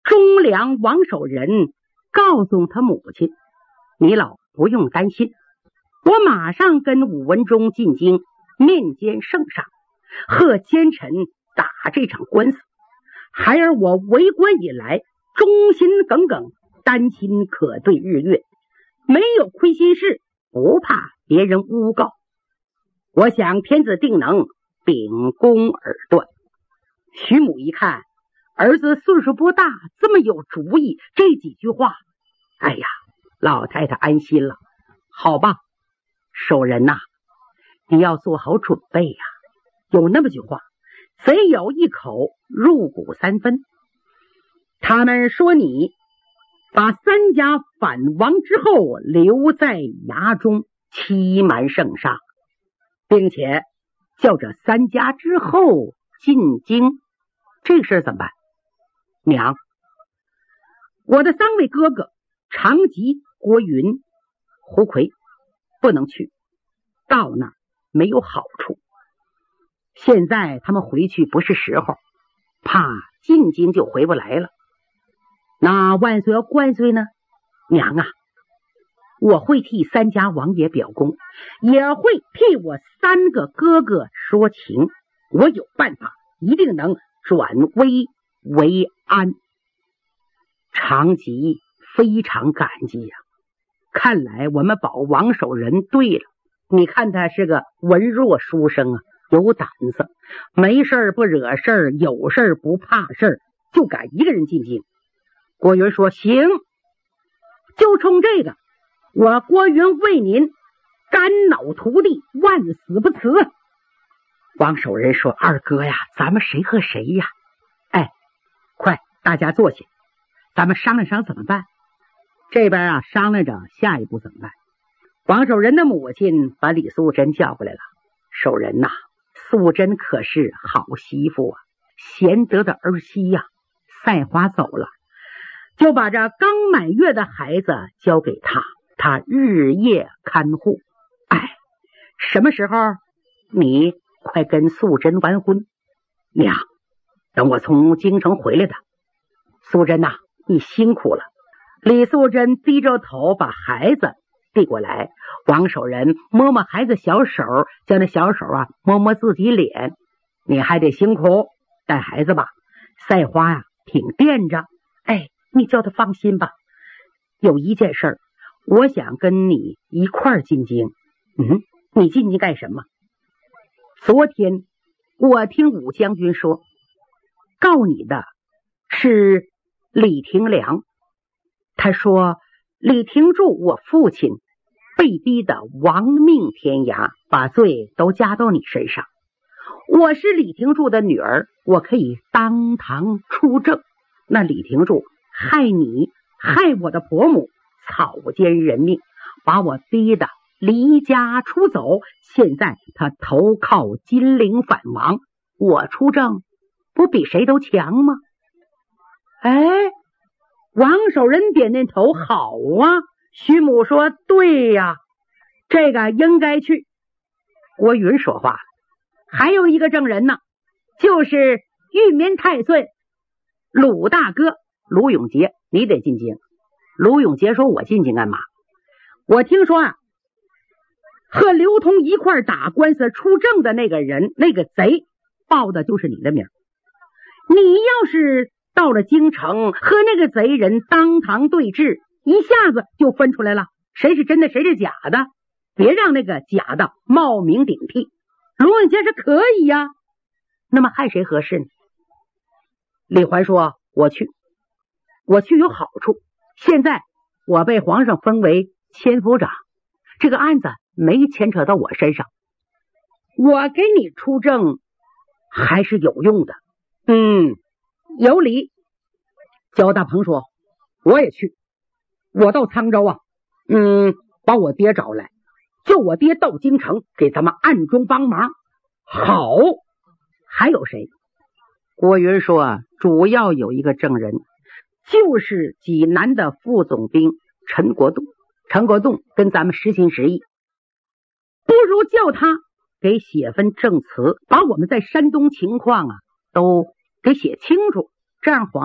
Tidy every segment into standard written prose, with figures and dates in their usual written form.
忠良王守仁告诉他母亲，你老不用担心，我马上跟武文忠进京面见圣上，贺奸臣打这场官司。孩儿我为官以来忠心耿耿，丹心可对日月，没有亏心事，不怕别人诬告。我想天子定能秉公而断。徐母一看儿子岁数不大，这么有主意，这几句话，哎呀，老太太安心了。好吧，守仁呐，你要做好准备呀。有那么句话，贼咬一口，入骨三分。他们说你把三家反王之后留在衙中欺瞒圣上，并且叫这三家之后进京，这事怎么办？娘，我的三位哥哥长吉、郭云、胡奎不能去，到那儿没有好处。现在他们回去不是时候，怕进京就回不来了。那万岁要万岁呢？娘啊，我会替三家王爷表功，也会替我三个哥哥说情，我有办法，一定能转危为安。长吉非常感激呀，看来我们保王守仁对了。你看他是个文弱书生啊，有胆子，没事不惹事，有事不怕事，就敢一个人进京。郭云说行，就冲这个，我郭云为您肝脑涂地，万死不辞。王守仁说二哥呀，咱们谁和谁呀？哎，快大家坐下，咱们商量商量怎么办。这边啊商量着下一步怎么办。王守仁的母亲把李素贞叫过来了。守仁呐，素贞可是好媳妇啊，贤德的儿媳呀。赛华走了，就把这刚满月的孩子交给他，他日夜看护。哎，什么时候你快跟素贞完婚？娘，等我从京城回来的。素贞呐，你辛苦了。李素贞低着头把孩子递过来，王守仁摸摸孩子小手，叫那小手啊摸摸自己脸。你还得辛苦带孩子吧，赛花呀挺惦着。哎，你叫他放心吧。有一件事，我想跟你一块儿进京。你进京干什么？昨天我听武将军说，告你的是李廷良。他说李廷柱我父亲被逼的亡命天涯，把罪都加到你身上。我是李廷柱的女儿，我可以当堂出证。那李廷柱害你，害我的婆母，草菅人命，把我逼得离家出走。现在他投靠金陵反王，我出证不比谁都强吗？哎，王守仁点点头，好啊。徐母说对呀，这个应该去。郭云说话了，还有一个证人呢，就是玉民太岁鲁大哥鲁永杰，你得进京。鲁永杰说我进京干嘛？我听说啊，和刘通一块打官司出证的那个人，那个贼报的就是你的名。你要是到了京城和那个贼人当堂对质，一下子就分出来了谁是真的谁是假的，别让那个假的冒名顶替。鲁永杰是可以呀，那么害谁合适呢？李环说我去有好处，现在我被皇上封为千夫长，这个案子没牵扯到我身上，我给你出证还是有用的。有理。焦大鹏说我也去，我到沧州啊，把我爹找来，就我爹到京城给咱们暗中帮忙。好，还有谁？郭云说主要有一个证人，就是济南的副总兵陈国栋。陈国栋跟咱们实心实意，不如叫他给写份证词，把我们在山东情况啊都给写清楚，这样皇上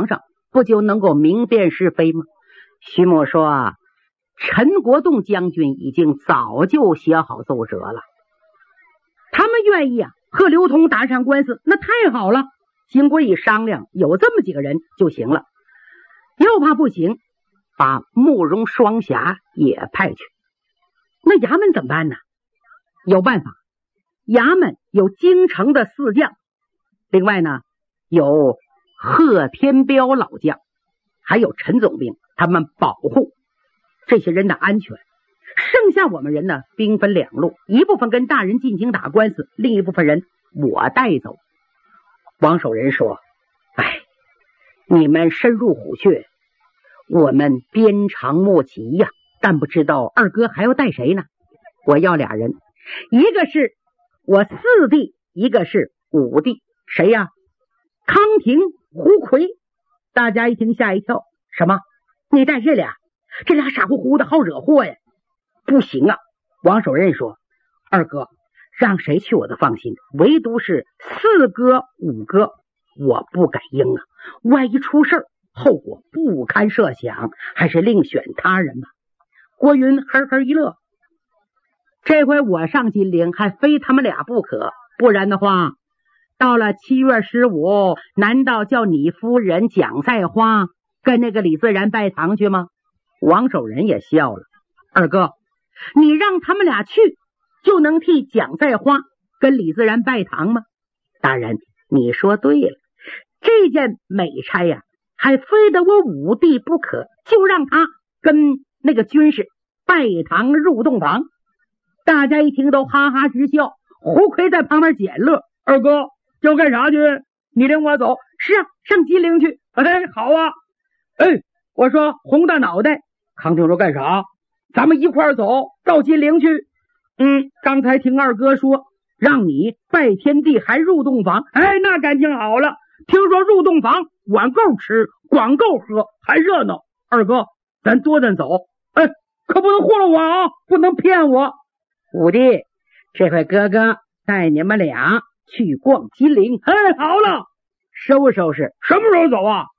不就能够明辨是非吗？徐墨说，陈国栋将军已经早就写好奏折了，他们愿意和刘通打上官司，那太好了。经过一商量，有这么几个人就行了。又怕不行，把慕容双侠也派去。那衙门怎么办呢？有办法，衙门有京城的4将，另外呢有贺天彪老将，还有陈总兵，他们保护这些人的安全。剩下我们人呢，兵分2路，一部分跟大人进京打官司，另一部分人我带走。王守仁说，你们深入虎穴，我们鞭长莫及呀，但不知道二哥还要带谁呢？我要2人，一个是我4弟，一个是5弟。谁呀？康廷、胡奎。大家一听吓一跳，什么？你带这俩傻乎乎的，好惹祸呀！不行啊！王守仁说，二哥让谁去我都放心，唯独是4哥、5哥我不敢应啊，万一出事后果不堪设想，还是另选他人吧。郭云呵呵一乐，这回我上金陵还非他们俩不可，不然的话到了7月15，难道叫你夫人蒋赛花跟那个李自然拜堂去吗？王守仁也笑了，二哥，你让他们俩去就能替蒋赛花跟李自然拜堂吗？大人，你说对了，这件美差呀，还非得我5弟不可，就让他跟那个军士拜堂入洞房。大家一听都哈哈直笑，胡奎在旁边捡乐，二哥要干啥去？你领我走？是啊，上金陵去。好啊。我说红大脑袋。康廷说干啥？咱们一块儿走到金陵去。刚才听二哥说让你拜天地还入洞房，那感情好了。听说入洞房碗够吃，管够喝，还热闹。二哥，咱多咱走。可不能糊弄我啊，不能骗我。5弟，这回哥哥带你们俩去逛金陵。好了，收拾。什么时候走啊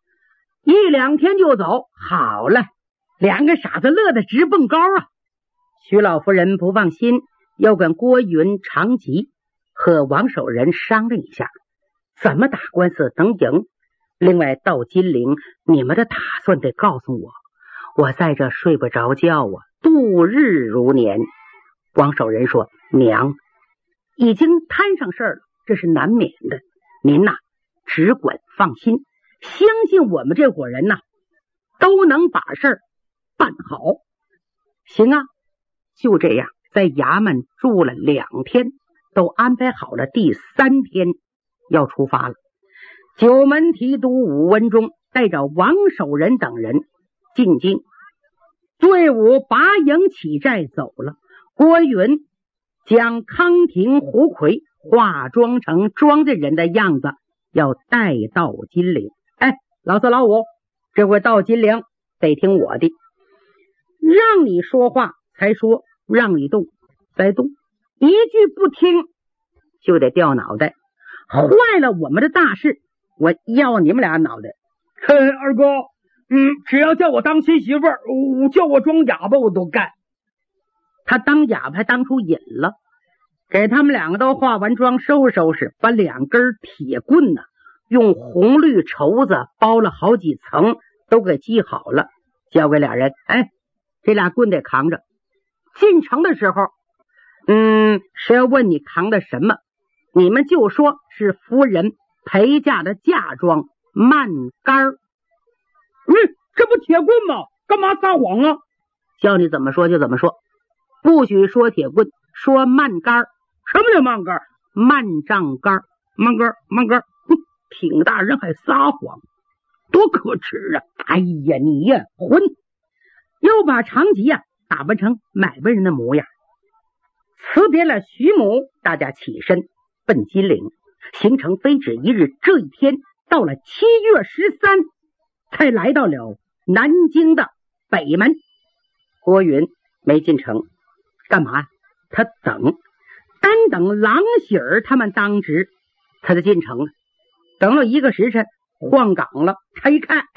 ？1、2天就走。好了，2个傻子乐得直蹦高啊。徐老夫人不放心，又跟郭云、常吉和王守仁商量一下，怎么打官司能赢。另外到金陵，你们的打算得告诉我，我在这睡不着觉啊，度日如年。王守仁说，娘已经摊上事儿了，这是难免的，您只管放心，相信我们这伙人都能把事儿办好。行啊，就这样，在衙门住了2天，都安排好了，第3天要出发了。九门提督武文忠带着王守仁等人进京，队伍拔营起寨走了。郭云将康廷、胡奎化妆成庄稼人的样子，要带到金陵。老4老5，这回到金陵得听我的，让你说话才说，让你动再动，一句不听就得掉脑袋，坏了我们的大事，我要你们俩脑袋。二哥，只要叫我当亲媳妇儿，叫我装哑巴我都干。他当哑巴还当出瘾了，给他们2个都化完妆，收拾，把2根铁棍用红绿绸子包了好几层，都给系好了，交给俩人。这俩棍得扛着。进城的时候，谁要问你扛的什么，你们就说是夫人陪嫁的嫁妆慢杆。这不铁棍吗？干嘛撒谎啊？叫你怎么说就怎么说，不许说铁棍，说慢杆。什么叫慢杆？慢丈杆。慢杆。挺大人还撒谎，多可耻啊！你呀混！又把常吉打扮成买卖人的模样。辞别了徐母，大家起身奔金陵。行程非止1日，这一天到了7月13，才来到了南京的北门。郭云没进城，干嘛？他等郎喜儿他们当值，他就进城了。等了1个时辰，换岗了。他一看，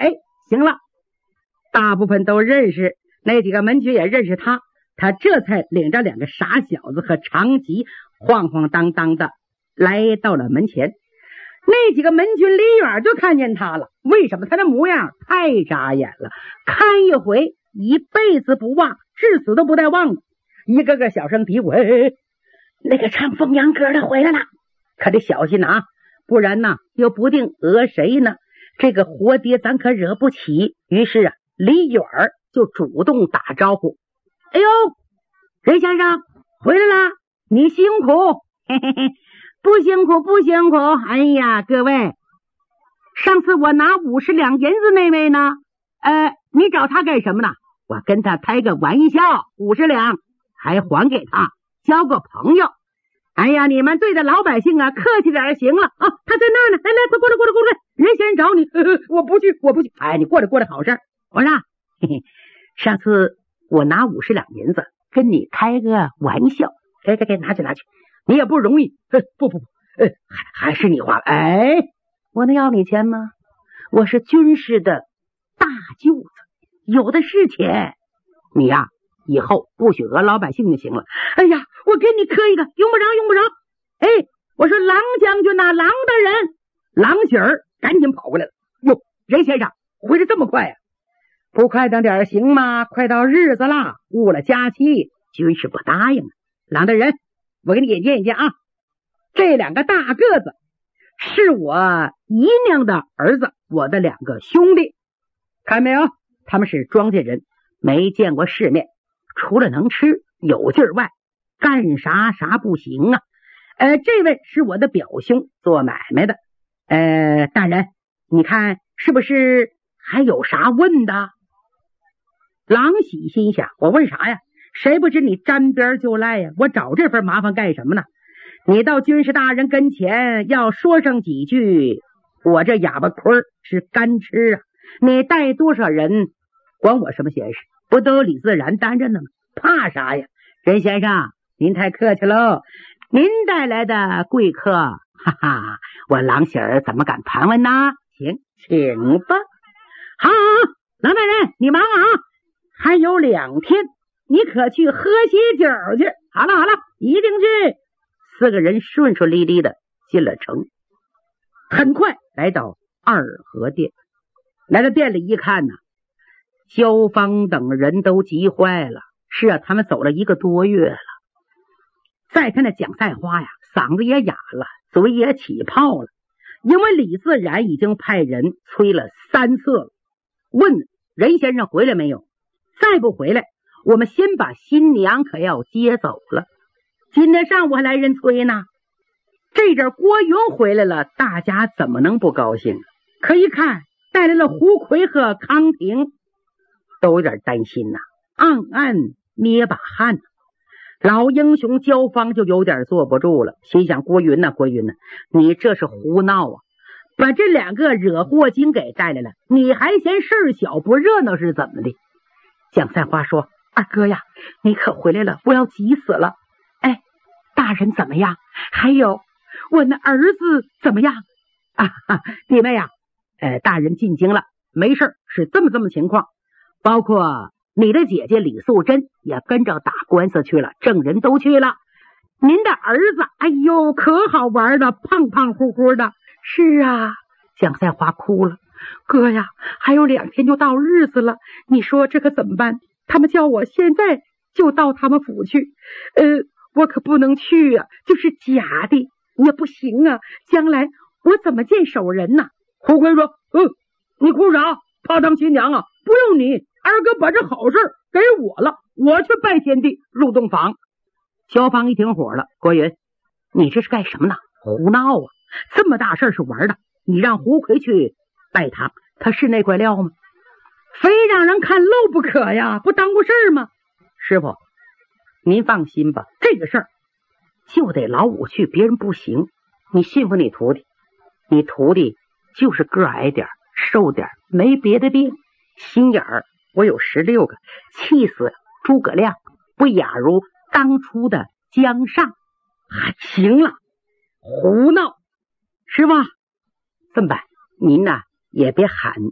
行了，大部分都认识，那几个门军也认识他，他这才领着2个傻小子和长吉晃晃荡荡的来到了门前。那几个门军离远就看见他了，为什么？他的模样太扎眼了，看一回一辈子不忘，至死都不带忘的。一个个小声嘀咕：那个唱凤阳歌的回来了，可得小心啊，不然呢又不定讹谁呢，这个活爹咱可惹不起。于是啊，离远就主动打招呼：哎呦，任先生回来了，你辛苦。嘿嘿嘿，不辛苦不辛苦。哎呀，各位，上次我拿50两银子那位呢？你找他干什么呢？我跟他开个玩笑，50两还还给他，交个朋友。哎呀，你们对待老百姓啊客气点行了啊。他在那儿呢，来来，快过来过来过来，任先生找你。我不去。哎，你过来好事。我说嘿嘿，上次我拿50两银子跟你开个玩笑，给拿去，你也不容易。不，还是你花了。哎，我能要你钱吗？我是军师的大舅子，有的是钱。你呀，以后不许讹老百姓就行了。哎呀，我给你磕一个，用不着。哎，我说郎将军呐，郎大人。郎喜儿赶紧跑过来了。哟，任先生回来这么快呀？不快等点行吗？快到日子了，误了假期，军师不答应。郎大人，我给你眼见啊，这2个大个子是我姨娘的儿子，我的2个兄弟。看没有，他们是庄稼人，没见过世面，除了能吃有劲儿外，干啥不行啊。这位是我的表兄，做买卖的。大人，你看是不是还有啥问的？郎喜心想，我问啥呀？谁不知你沾边就赖呀？我找这份麻烦干什么呢？你到军师大人跟前要说上几句，我这哑巴亏是干吃啊。你带多少人管我什么闲事？不都李自然担着呢吗？怕啥呀？任先生您太客气喽，您带来的贵客，哈哈，我郎喜儿怎么敢盘问呢？请吧。好，郎大人你忙啊，还有2天你可去喝喜酒去。好了，一定去。4个人顺顺利利的进了城，很快来到二河店。来到店里一看呢，萧芳等人都急坏了。是啊，他们走了1个多月了。再看那蒋赛花呀，嗓子也哑了，嘴也起泡了，因为李自然已经派人催了3次了，问任先生回来没有？再不回来，我们先把新娘可要接走了。今天上午还来人催呢。这阵郭云回来了，大家怎么能不高兴？可一看带来了胡奎和康平，都有点担心呐，暗暗捏把汗。老英雄焦芳就有点坐不住了，心想郭云呐，你这是胡闹啊，把这2个惹祸精给带来了，你还嫌事儿小不热闹是怎么的？蒋赛花说，二哥呀，你可回来了，我要急死了。哎，大人怎么样？还有我那儿子怎么样啊？弟妹呀，大人进京了，没事，是这么情况。包括你的姐姐李素贞也跟着打官司去了，证人都去了。您的儿子，哎呦，可好玩了，胖乎乎的。是啊，蒋赛花哭了。哥呀，还有2天就到日子了，你说这可怎么办？他们叫我现在就到他们府去，我可不能去啊，就是假的也不行啊，将来我怎么见守人呢？胡奎说，你哭啥？怕当新娘啊？不用你，二哥把这好事给我了，我去拜天地入洞房。萧芳一听火了，郭云，你这是干什么呢？胡闹啊！这么大事是玩的，你让胡奎去拜堂，他是那块料吗？非让人看漏不可呀，不耽误事儿吗？师傅您放心吧，这个事儿就得老五去，别人不行。你信服你徒弟，你徒弟就是个矮点瘦点，没别的病，心眼儿我有16个，气死诸葛亮不亚如当初的姜尚。行了，胡闹！师傅这么办，您呢也别喊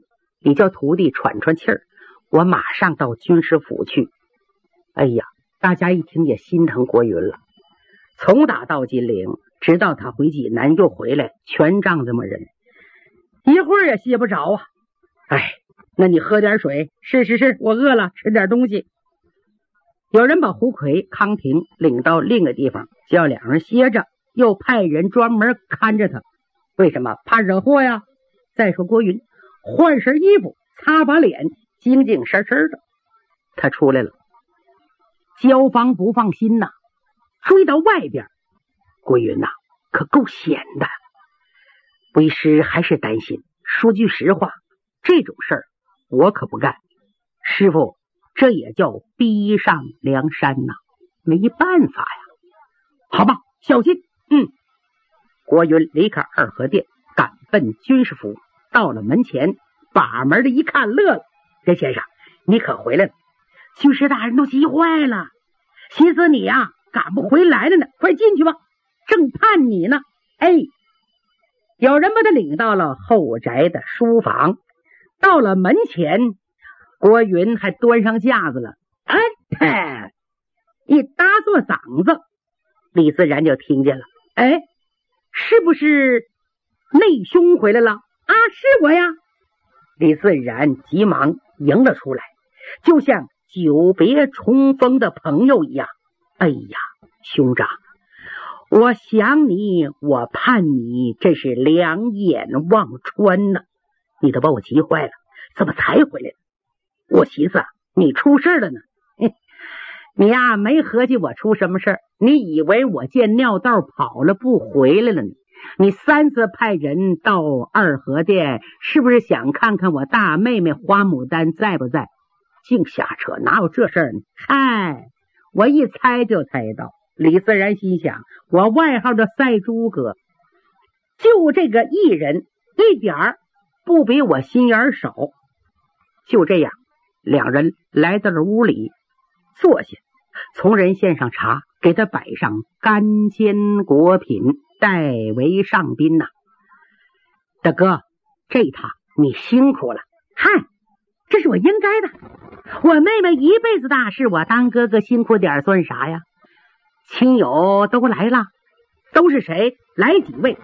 你叫徒弟喘喘气儿，我马上到军师府去。哎呀，大家一听也心疼国云了。从打到金陵，直到他回济南又回来，全仗这么人，一会儿也歇不着啊。哎，那你喝点水。是，我饿了，吃点东西。有人把胡奎、康廷领到另一个地方，叫两人歇着，又派人专门看着他。为什么？怕惹祸呀。再说郭云换身衣服，擦把脸，精精神神的，他出来了。焦芳不放心呐，追到外边。郭云呐，可够险的。为师还是担心，说句实话，这种事儿我可不干。师傅，这也叫逼上梁山呐，没办法呀。好吧，小心。郭云离开二河殿，赶奔军师府。到了门前，把门的一看，乐了。任先生，你可回来了。军师大人都急坏了，寻思你呀赶不回来了呢，快进去吧，正盼你呢。有人把他领到了后宅的书房。到了门前，郭云还端上架子了。一搭错嗓子，李自然就听见了。是不是内兄回来了？是我呀。李自然急忙迎了出来，就像久别重逢的朋友一样。哎呀，兄长，我想你，我盼你，真是两眼望穿呐。你都把我急坏了，怎么才回来了？我寻思你出事了呢。你呀没合计我出什么事儿，你以为我见尿道跑了不回来了呢？你3次派人到二河殿，是不是想看看我大妹妹花牡丹在不在？净瞎扯，哪有这事儿呢？我一猜就猜到。李自然心想，我外号的赛猪哥，就这个艺人一点儿不比我心眼少。就这样，两人来到了屋里，坐下，从人献上茶，给他摆上干煎果品，代为上宾呐。大哥，这趟你辛苦了。这是我应该的。我妹妹一辈子大事，我当哥哥辛苦点算啥呀？亲友都来了。都是谁？来几位？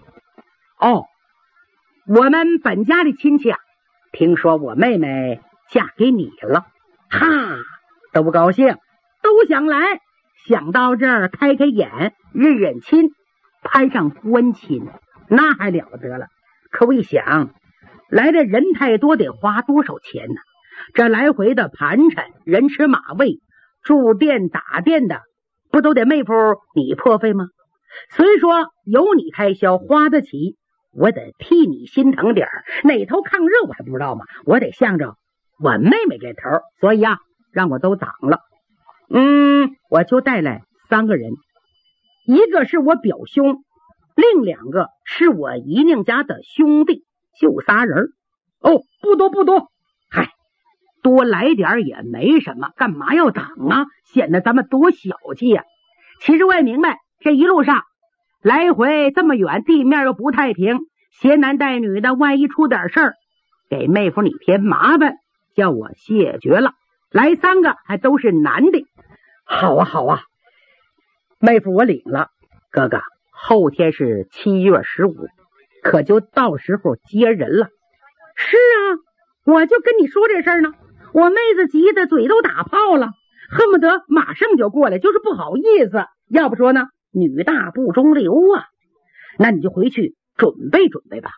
我们本家的亲戚啊，听说我妹妹嫁给你了，都不高兴，都想来。想到这儿开开眼，认认亲，攀上官亲，那还了得了。可我一想，来的人太多，得花多少钱呢？这来回的盘缠，人吃马喂，住店打店的，不都得妹夫你破费吗？虽说有你开销花得起，我得替你心疼点儿。哪头抗热我还不知道吗？我得向着我妹妹这头，所以让我都挡了。我就带来3个人，一个是我表兄，另2个是我姨娘家的兄弟，就3人。不多，多来点也没什么，干嘛要挡啊？显得咱们多小气呀。其实我也明白，这一路上来回这么远，地面又不太平，携男带女的，万一出点事儿，给妹夫你添麻烦，叫我谢绝了。来3个还都是男的。好啊，妹夫我领了。哥哥，后天是7月15，可就到时候接人了。是啊，我就跟你说这事儿呢。我妹子急得嘴都打泡了，恨不得马上就过来，就是不好意思。要不说呢，女大不中留啊。那你就回去准备准备吧。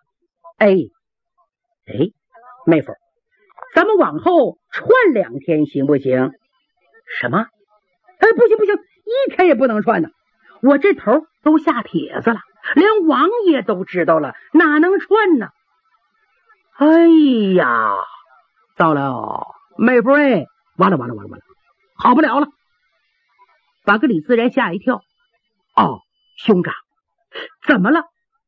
妹夫，咱们往后串2天行不行？什么？不行，1天也不能串呢。我这头都下帖子了，连王爷都知道了，哪能串呢？哎呀，糟了，妹夫完了，好不了了，把个李自然吓一跳。兄长，怎么了？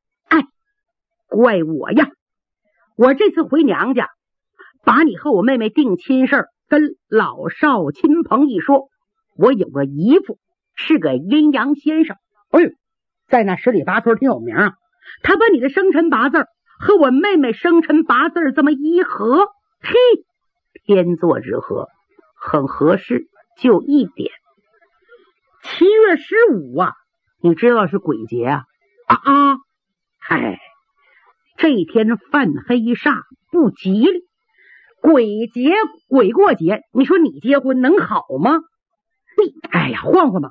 怪我呀！我这次回娘家，把你和我妹妹定亲事跟老少亲朋一说，我有个姨父是个阴阳先生，在那十里八村挺有名啊。他把你的生辰八字和我妹妹生辰八字这么一合， 嘿，天作之合，很合适，就一点。7月15啊，你知道是鬼节啊？嗨，这一天犯黑煞不吉利，鬼节鬼过节，你说你结婚能好吗？哎呀，换换吧。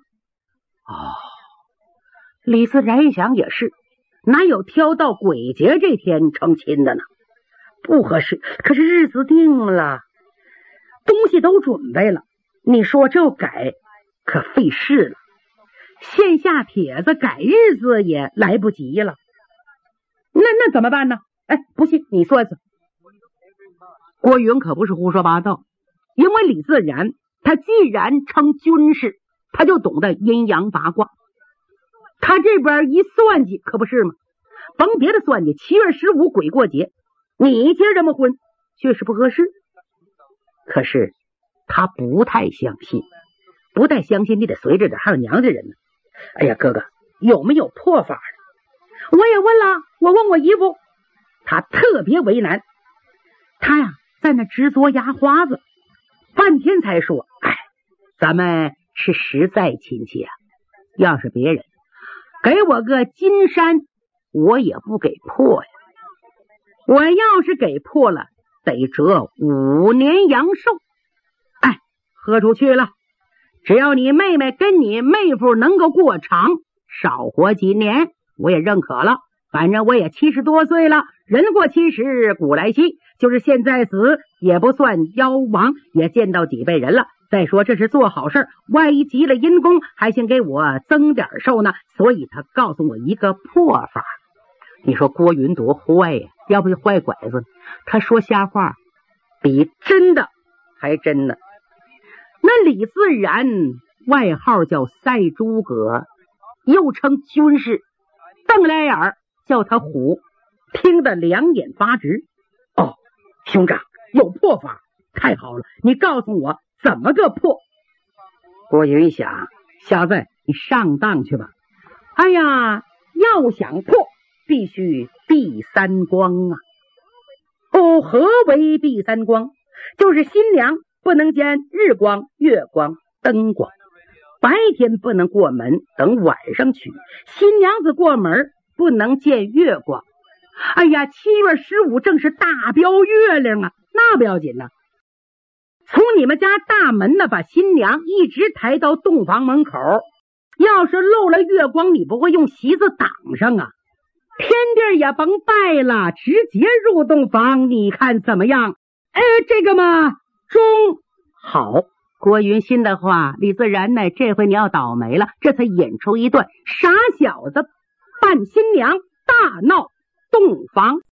李自然一想也是，哪有挑到鬼节这天成亲的呢？不合适。可是日子定了，东西都准备了，你说这改可费事了。线下帖子改日子也来不及了，那怎么办呢？不信你算算。郭云可不是胡说八道，因为李自然他既然称军师，他就懂得阴阳八卦。他这边一算计，可不是吗？甭别的算计，7月15鬼过节，你结这么婚确实不合适。可是他不太相信，你得随着点，还有娘家人呢。哎呀，哥哥，有没有破法的？我也问了，我问我姨夫，他特别为难。他呀，在那直嘬牙花子，半天才说：“咱们是实在亲戚啊，要是别人给我个金山，我也不给破呀。我要是给破了，得折5年阳寿。喝出去了。只要你妹妹跟你妹夫能够过长，少活几年，我也认可了。反正我也70多岁了，人过70古来稀，就是现在死也不算夭亡，也见到几辈人了。再说这是做好事，万一急了阴功，还想给我增点寿呢。所以他告诉我一个破法。你说郭云多坏呀，要不是坏拐子，他说瞎话比真的还真呢。那李自然外号叫赛诸葛，又称军师，瞪俩眼儿叫他虎，听得两眼发直。兄长有破法，太好了，你告诉我怎么个破？郭云想，小子你上当去吧。哎呀，要想破必须避三光啊。何为避三光？就是新娘不能见日光、月光、灯光，白天不能过门，等晚上娶。新娘子过门不能见月光。哎呀，7月15正是大标月亮啊，那不要紧呢。从你们家大门呢，把新娘一直抬到洞房门口，要是漏了月光，你不会用席子挡上啊？天地也甭拜了，直接入洞房，你看怎么样？这个嘛，中好。郭云心的话，李自然呢，这回你要倒霉了。这才演出一段傻小子扮新娘大闹洞房。